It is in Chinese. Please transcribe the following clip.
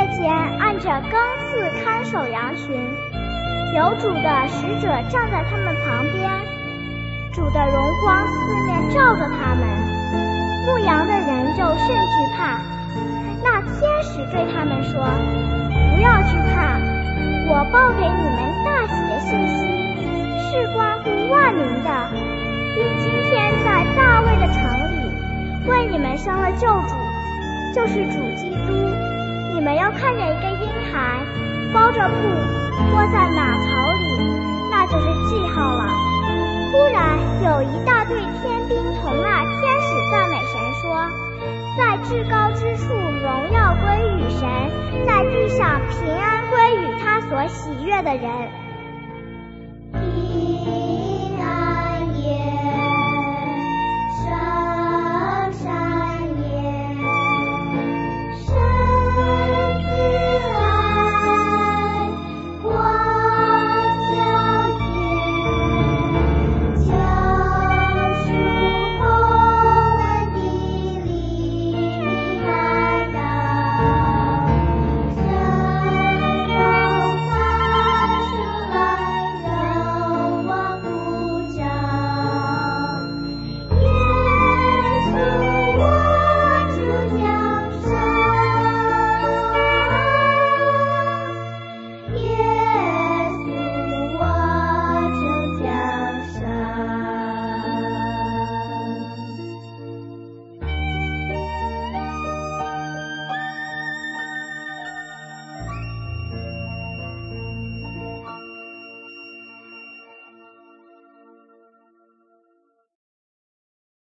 间按着更次看守羊群，有主的使者站在他们旁边，主的荣光四面照着他们，牧羊的人就甚惧怕。那天使对他们说，不要惧怕，我报给你们大喜的信息，是关乎万民的，因今天在大卫的城里为你们生了救主，就是主基督。你们要看见一个婴孩包着布窝在马槽里，那就是记号了。忽然有一大队天兵同那天使赞美神说，在至高之处荣耀归于神，在地上平安归于他所喜悦的人。